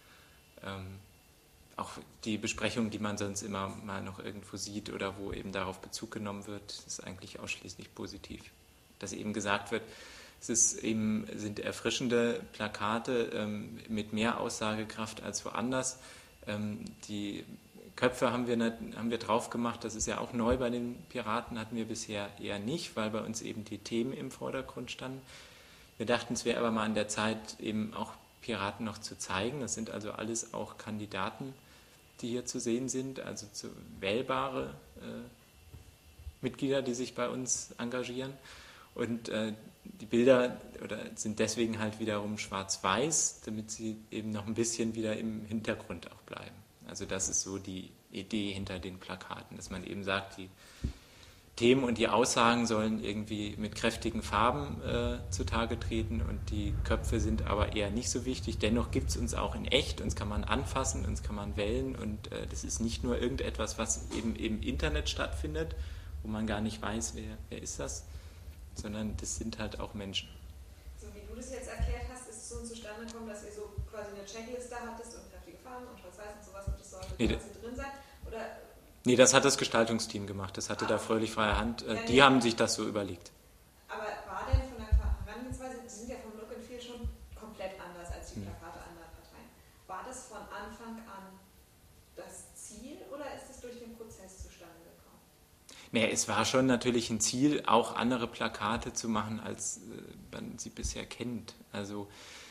Auch die Besprechungen, die man sonst immer mal noch irgendwo sieht oder wo eben darauf Bezug genommen wird, ist eigentlich ausschließlich positiv. Dass eben gesagt wird, sind erfrischende Plakate mit mehr Aussagekraft als woanders. Die Köpfe haben wir drauf gemacht, das ist ja auch neu bei den Piraten, hatten wir bisher eher nicht, weil bei uns eben die Themen im Vordergrund standen. Wir dachten, es wäre aber mal an der Zeit, eben auch Piraten noch zu zeigen. Das sind also alles auch Kandidaten, die hier zu sehen sind, also wählbare Mitglieder, die sich bei uns engagieren. Und die Bilder sind deswegen halt wiederum schwarz-weiß, damit sie eben noch ein bisschen wieder im Hintergrund auch bleiben. Also das ist so die Idee hinter den Plakaten, dass man eben sagt, die Themen und die Aussagen sollen irgendwie mit kräftigen Farben zutage treten und die Köpfe sind aber eher nicht so wichtig. Dennoch gibt es uns auch in echt, uns kann man anfassen, uns kann man wählen und das ist nicht nur irgendetwas, was eben im Internet stattfindet, wo man gar nicht weiß, wer ist das, sondern das sind halt auch Menschen. So wie du das jetzt erklärt hast, ist es so zustande gekommen, dass ihr so quasi eine Checkliste hattest und kräftige Farben und schwarz-weiß und sowas und das sollte quasi drin sein? Oder? Nee, das hat das Gestaltungsteam gemacht, das hatte da fröhlich freie Hand, die haben sich das so überlegt. Aber war denn von der Herangehensweise, die sind ja vom Look and Feel schon komplett anders als die Plakate anderer Parteien. War das von Anfang an das Ziel oder ist es durch den Prozess zustande gekommen? Nee, es war schon natürlich ein Ziel, auch andere Plakate zu machen, als man sie bisher kennt. Also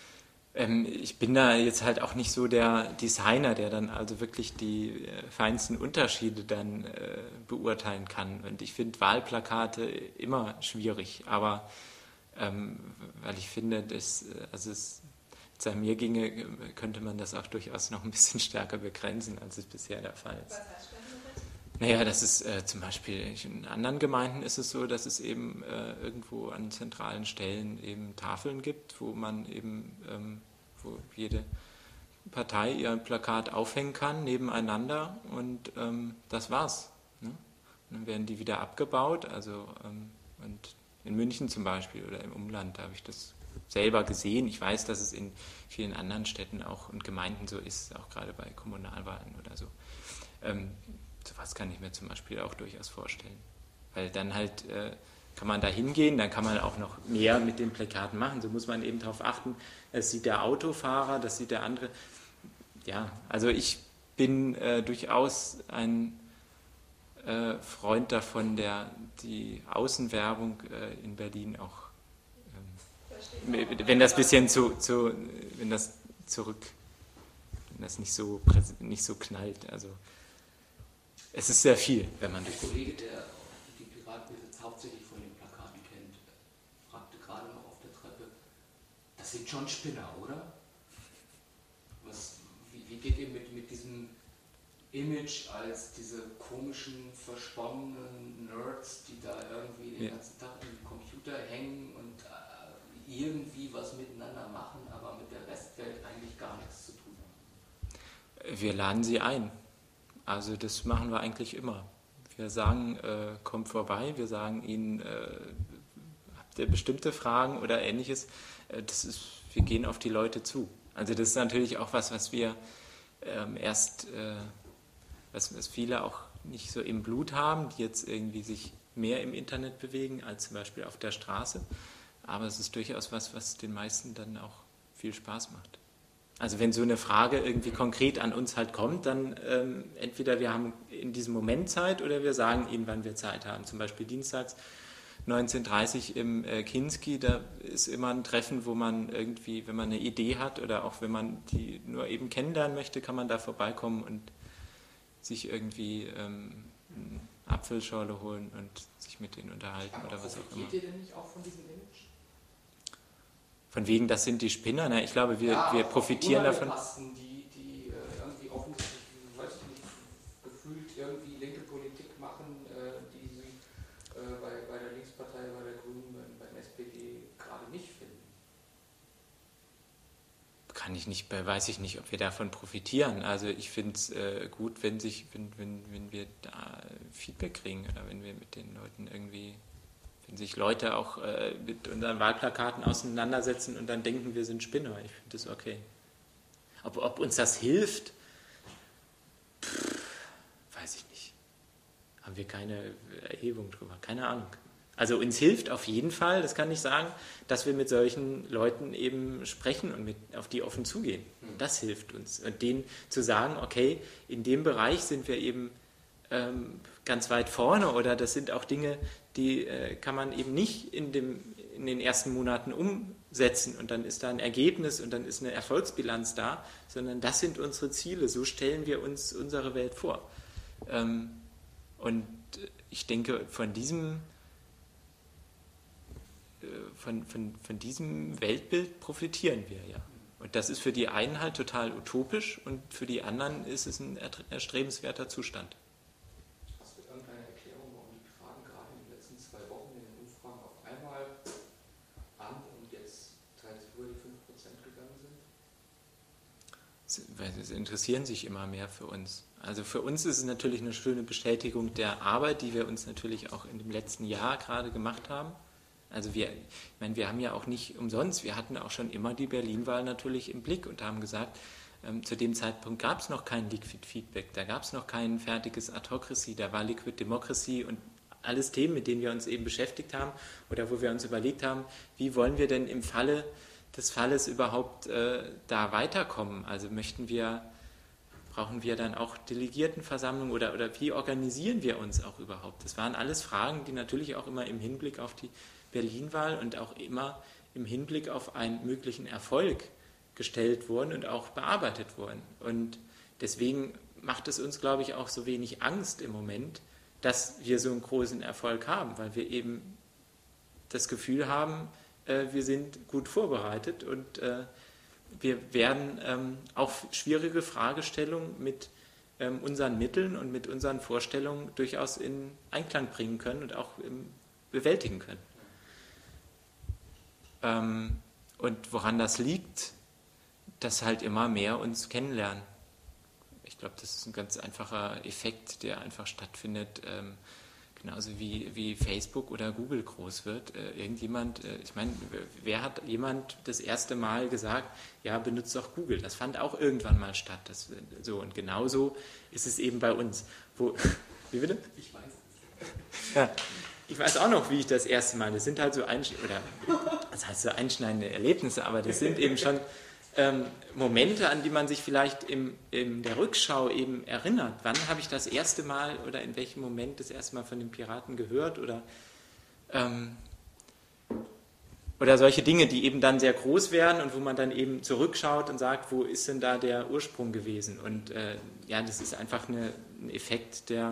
ich bin da jetzt halt auch nicht so der Designer, der dann also wirklich die feinsten Unterschiede dann beurteilen kann. Und ich finde Wahlplakate immer schwierig, aber weil ich finde, wenn es an mir ginge, könnte man das auch durchaus noch ein bisschen stärker begrenzen, als es bisher der Fall ist. Was heißt stärker? Naja, das ist zum Beispiel in anderen Gemeinden ist es so, dass es eben irgendwo an zentralen Stellen eben Tafeln gibt, wo man eben, wo jede Partei ihr Plakat aufhängen kann nebeneinander und das war's. Ne? Und dann werden die wieder abgebaut, also und in München zum Beispiel oder im Umland, da habe ich das selber gesehen. Ich weiß, dass es in vielen anderen Städten auch und Gemeinden so ist, auch gerade bei Kommunalwahlen oder so. Sowas kann ich mir zum Beispiel auch durchaus vorstellen. Weil dann halt kann man da hingehen, dann kann man auch noch mehr mit den Plakaten machen. So muss man eben darauf achten, das sieht der Autofahrer, das sieht der andere. Ja, also ich bin durchaus ein Freund davon, die Außenwerbung in Berlin auch, wenn das bisschen wenn das nicht so knallt, also es ist sehr viel, wenn man... Der Kollege, der die Piraten jetzt hauptsächlich von den Plakaten kennt, fragte gerade noch auf der Treppe, das sind schon Spinner, oder? Wie geht ihr mit diesem Image als diese komischen, versponnenen Nerds, die da irgendwie den ganzen Tag im Computer hängen und irgendwie was miteinander machen, aber mit der Restwelt eigentlich gar nichts zu tun haben? Wir laden sie ein. Also das machen wir eigentlich immer. Wir sagen, kommt vorbei, wir sagen ihnen, habt ihr bestimmte Fragen oder ähnliches. Wir gehen auf die Leute zu. Also das ist natürlich auch was wir was viele auch nicht so im Blut haben, die jetzt irgendwie sich mehr im Internet bewegen als zum Beispiel auf der Straße. Aber es ist durchaus was den meisten dann auch viel Spaß macht. Also wenn so eine Frage irgendwie konkret an uns halt kommt, dann entweder wir haben in diesem Moment Zeit oder wir sagen Ihnen, wann wir Zeit haben. Zum Beispiel dienstags 19:30 im Kinski, da ist immer ein Treffen, wo man irgendwie, wenn man eine Idee hat oder auch wenn man die nur eben kennenlernen möchte, kann man da vorbeikommen und sich irgendwie eine Apfelschorle holen und sich mit denen unterhalten oder was auch immer. Profitiert ihr denn nicht auch von diesem Image? Von wegen, das sind die Spinner, ne? Ich glaube, wir profitieren davon. Die irgendwie offensichtlich, weiß ich nicht, gefühlt irgendwie linke Politik machen, die sie bei der Linkspartei, bei der Grünen, beim SPD gerade nicht finden. Weiß ich nicht, ob wir davon profitieren. Also ich finde es gut, wenn wir da Feedback kriegen oder wenn wir mit den Leuten irgendwie, wenn sich Leute auch mit unseren Wahlplakaten auseinandersetzen und dann denken, wir sind Spinner. Ich finde das okay. Ob uns das hilft, weiß ich nicht. Haben wir keine Erhebung drüber, keine Ahnung. Also uns hilft auf jeden Fall, das kann ich sagen, dass wir mit solchen Leuten eben sprechen und auf die offen zugehen. Das hilft uns. Und denen zu sagen, okay, in dem Bereich sind wir eben ganz weit vorne oder das sind auch Dinge, die kann man eben nicht in den ersten Monaten umsetzen und dann ist da ein Ergebnis und dann ist eine Erfolgsbilanz da, sondern das sind unsere Ziele. So stellen wir uns unsere Welt vor. Und ich denke, von diesem Weltbild profitieren wir, ja. Und das ist für die einen halt total utopisch und für die anderen ist es ein erstrebenswerter Zustand. Hast du irgendeine Erklärung, warum die Fragen gerade in den letzten 2 Wochen in den Umfragen auf einmal an und jetzt teils über die 5% gegangen sind? Weil sie interessieren sich immer mehr für uns. Also für uns ist es natürlich eine schöne Bestätigung der Arbeit, die wir uns natürlich auch in dem letzten Jahr gerade gemacht haben. Also wir haben ja auch nicht umsonst, wir hatten auch schon immer die Berlin-Wahl natürlich im Blick und haben gesagt, zu dem Zeitpunkt gab es noch kein Liquid Feedback, da gab es noch kein fertiges Autocracy, da war Liquid Democracy und alles Themen, mit denen wir uns eben beschäftigt haben oder wo wir uns überlegt haben, wie wollen wir denn im Falle des Falles überhaupt da weiterkommen? Also brauchen wir dann auch Delegiertenversammlungen oder wie organisieren wir uns auch überhaupt? Das waren alles Fragen, die natürlich auch immer im Hinblick auf die Berlin-Wahl und auch immer im Hinblick auf einen möglichen Erfolg gestellt wurden und auch bearbeitet wurden. Und deswegen macht es uns, glaube ich, auch so wenig Angst im Moment, dass wir so einen großen Erfolg haben, weil wir eben das Gefühl haben, wir sind gut vorbereitet und wir werden auch schwierige Fragestellungen mit unseren Mitteln und mit unseren Vorstellungen durchaus in Einklang bringen können und auch bewältigen können. Und woran das liegt, dass halt immer mehr uns kennenlernen. Ich glaube, das ist ein ganz einfacher Effekt, der einfach stattfindet, genauso wie Facebook oder Google groß wird. Ich meine, wer hat jemand das erste Mal gesagt, ja, benutzt doch Google. Das fand auch irgendwann mal statt. Und genauso ist es eben bei uns. Wie bitte? Ich weiß es. Ja. Ich weiß auch noch, wie ich das erste Mal, das sind halt so einschneidende Erlebnisse, aber das sind eben schon Momente, an die man sich vielleicht in der Rückschau eben erinnert. Wann habe ich das erste Mal oder in welchem Moment das erste Mal von den Piraten gehört oder solche Dinge, die eben dann sehr groß werden und wo man dann eben zurückschaut und sagt, wo ist denn da der Ursprung gewesen? Und das ist einfach ein Effekt, der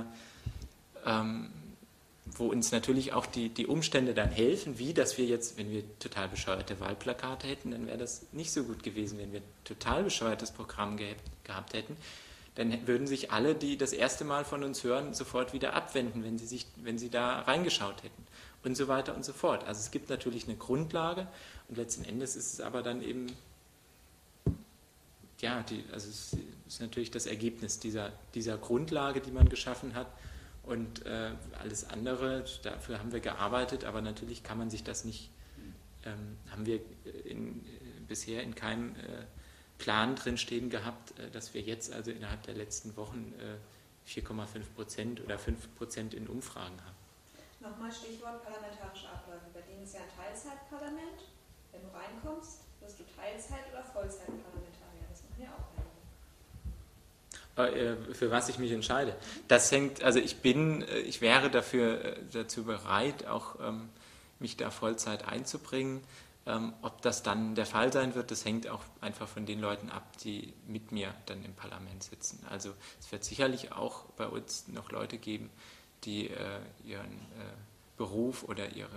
wo uns natürlich auch die Umstände dann helfen, wie dass wir jetzt, wenn wir total bescheuerte Wahlplakate hätten, dann wäre das nicht so gut gewesen. Wenn wir ein total bescheuertes Programm gehabt hätten, dann würden sich alle, die das erste Mal von uns hören, sofort wieder abwenden, wenn sie da reingeschaut hätten und so weiter und so fort. Also es gibt natürlich eine Grundlage und letzten Endes ist es aber dann eben, es ist natürlich das Ergebnis dieser Grundlage, die man geschaffen hat. Und alles andere, dafür haben wir gearbeitet, aber natürlich kann man sich das nicht, haben wir bisher in keinem Plan drinstehen gehabt, dass wir jetzt also innerhalb der letzten Wochen 4,5% oder 5% in Umfragen haben. Nochmal Stichwort parlamentarische Abläufe. Berlin ist ja ein Teilzeitparlament. Wenn du reinkommst, wirst du Teilzeit- oder Vollzeitparlamentarier. Das Für was ich mich entscheide. Das hängt, also ich wäre dazu bereit, auch mich da Vollzeit einzubringen. Ob das dann der Fall sein wird, das hängt auch einfach von den Leuten ab, die mit mir dann im Parlament sitzen. Also es wird sicherlich auch bei uns noch Leute geben, die ihren Beruf oder ihre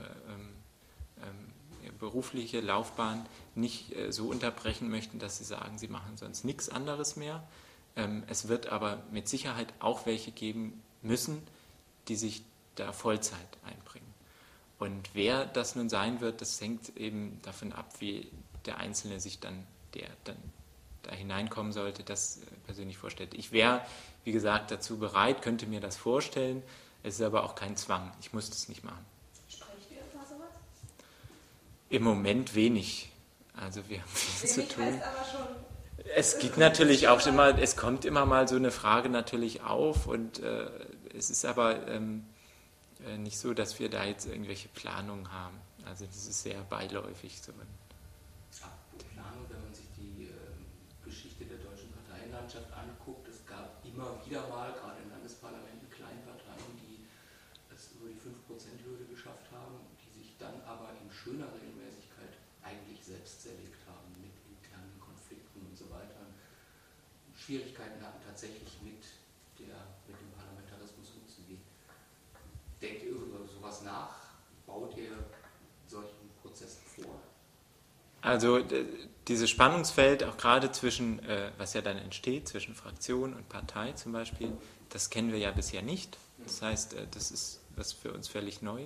berufliche Laufbahn nicht so unterbrechen möchten, dass sie sagen, sie machen sonst nichts anderes mehr. Es wird aber mit Sicherheit auch welche geben müssen, die sich da Vollzeit einbringen. Und wer das nun sein wird, das hängt eben davon ab, wie der Einzelne sich dann, der dann da hineinkommen sollte, das persönlich vorstellt. Ich wäre, wie gesagt, dazu bereit, könnte mir das vorstellen. Es ist aber auch kein Zwang. Ich muss das nicht machen. Sprecht ihr über sowas? Im Moment wenig. Also wir haben viel zu tun. Heißt aber schon, es gibt natürlich auch immer, es kommt immer mal so eine Frage natürlich auf und es ist aber nicht so, dass wir da jetzt irgendwelche Planungen haben. Also das ist sehr beiläufig. So. Planung, wenn man sich die Geschichte der deutschen Parteienlandschaft anguckt, es gab immer wieder mal, gerade in Landesparlamenten, Kleinparteien, die es über die 5%-Hürde geschafft haben, die sich dann aber in schöner Regelmäßigkeit eigentlich selbst zerlegt haben, mit internen Konflikten und so weiter. Schwierigkeiten hatten tatsächlich mit dem Parlamentarismus umzugehen. Denkt ihr über sowas nach? Baut ihr solchen Prozessen vor? Also dieses Spannungsfeld, auch gerade zwischen, was ja dann entsteht, zwischen Fraktion und Partei zum Beispiel, das kennen wir ja bisher nicht. Das heißt, das ist was für uns völlig neu.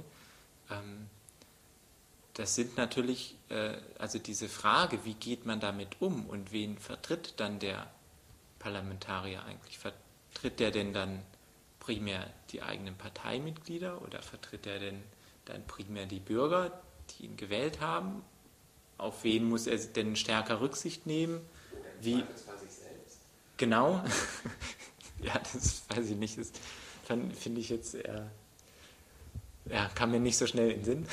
Das sind natürlich, also diese Frage, wie geht man damit um und wen vertritt dann der Parlamentarier eigentlich? Vertritt der denn dann primär die eigenen Parteimitglieder oder vertritt er denn dann primär die Bürger, die ihn gewählt haben? Auf wen muss er denn stärker Rücksicht nehmen? Wie? Das war sich selbst. Genau. Ja, das weiß ich nicht. Das finde ich jetzt eher, ja, kam mir nicht so schnell in den Sinn.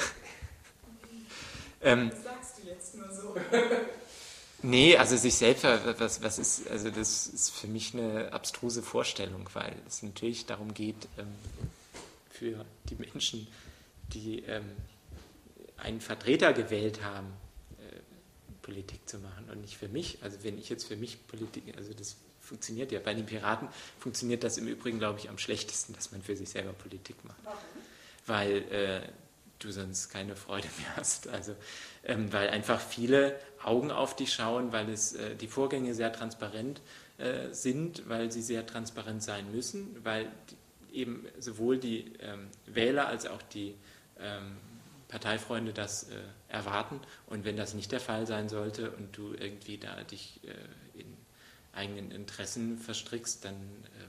das sagst du jetzt nur so. Nee, also sich selbst, was ist, also das ist für mich eine abstruse Vorstellung, weil es natürlich darum geht, für die Menschen, die einen Vertreter gewählt haben, Politik zu machen und nicht für mich. Also wenn ich jetzt für mich Politik, also das funktioniert ja. Bei den Piraten funktioniert das im Übrigen, glaube ich, am schlechtesten, dass man für sich selber Politik macht. Warum? Weil du sonst keine Freude mehr hast. Also weil einfach viele Augen auf dich schauen, weil die Vorgänge sehr transparent sind, weil sie sehr transparent sein müssen, weil eben sowohl die Wähler als auch die Parteifreunde das erwarten. Und wenn das nicht der Fall sein sollte und du irgendwie da dich in eigenen Interessen verstrickst, dann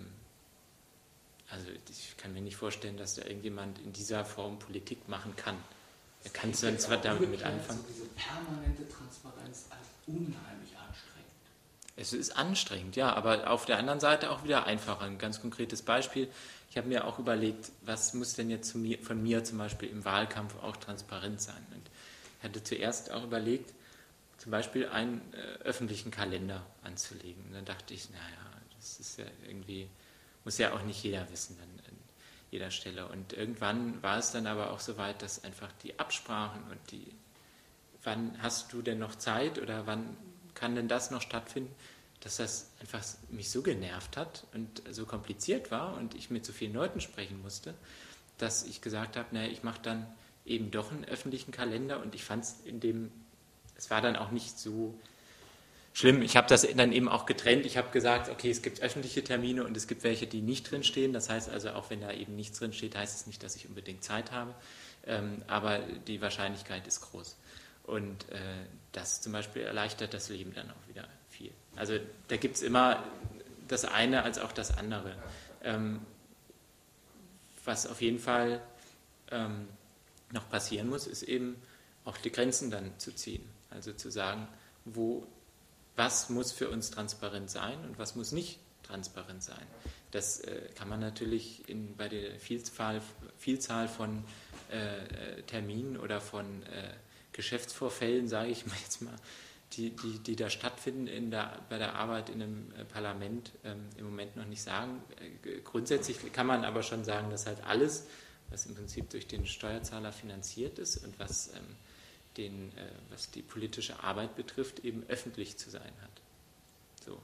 also ich kann mir nicht vorstellen, dass da irgendjemand in dieser Form Politik machen kann. Er kann sonst was damit mit anfangen. Diese permanente Transparenz als unheimlich anstrengend. Es ist anstrengend, ja, aber auf der anderen Seite auch wieder einfacher. Ein ganz konkretes Beispiel. Ich habe mir auch überlegt, was muss denn jetzt von mir zum Beispiel im Wahlkampf auch transparent sein. Und ich hatte zuerst auch überlegt, zum Beispiel einen öffentlichen Kalender anzulegen. Und dann dachte ich, naja, das ist ja irgendwie, muss ja auch nicht jeder wissen an jeder Stelle. Und irgendwann war es dann aber auch so weit, dass einfach die Absprachen und wann hast du denn noch Zeit oder wann kann denn das noch stattfinden, dass das einfach mich so genervt hat und so kompliziert war und ich mit so vielen Leuten sprechen musste, dass ich gesagt habe, naja, ich mache dann eben doch einen öffentlichen Kalender und ich fand es war dann auch nicht so schlimm. Ich habe das dann eben auch getrennt. Ich habe gesagt, okay, es gibt öffentliche Termine und es gibt welche, die nicht drinstehen. Das heißt also, auch wenn da eben nichts drinsteht, heißt es nicht, dass ich unbedingt Zeit habe. Aber die Wahrscheinlichkeit ist groß. Und das zum Beispiel erleichtert das Leben dann auch wieder viel. Also da gibt es immer das eine als auch das andere. Was auf jeden Fall noch passieren muss, ist eben auch die Grenzen dann zu ziehen. Also zu sagen, was muss für uns transparent sein und was muss nicht transparent sein. Das kann man natürlich bei der Vielzahl von Terminen oder von Geschäftsvorfällen, sage ich mal jetzt mal, die da stattfinden bei der Arbeit in einem Parlament, im Moment noch nicht sagen. Grundsätzlich kann man aber schon sagen, dass halt alles, was im Prinzip durch den Steuerzahler finanziert ist und was die politische Arbeit betrifft, eben öffentlich zu sein hat. So.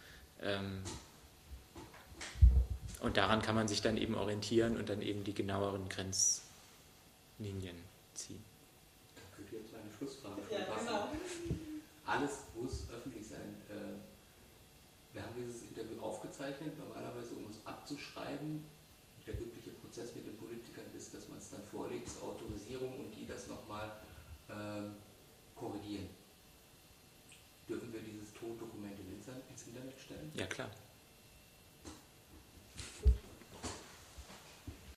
Und daran kann man sich dann eben orientieren und dann eben die genaueren Grenzlinien ziehen. Da könnte jetzt meine Schlussfrage Ja, passen. genau. Alles muss öffentlich sein. Wir haben dieses Interview aufgezeichnet, normalerweise um es abzuschreiben. Der übliche Prozess mit den Politikern ist, dass man es dann vorlegt, ist Autorisierung und die das nochmal korrigieren. Dürfen wir dieses Tondokument ins Internet stellen? Ja, klar.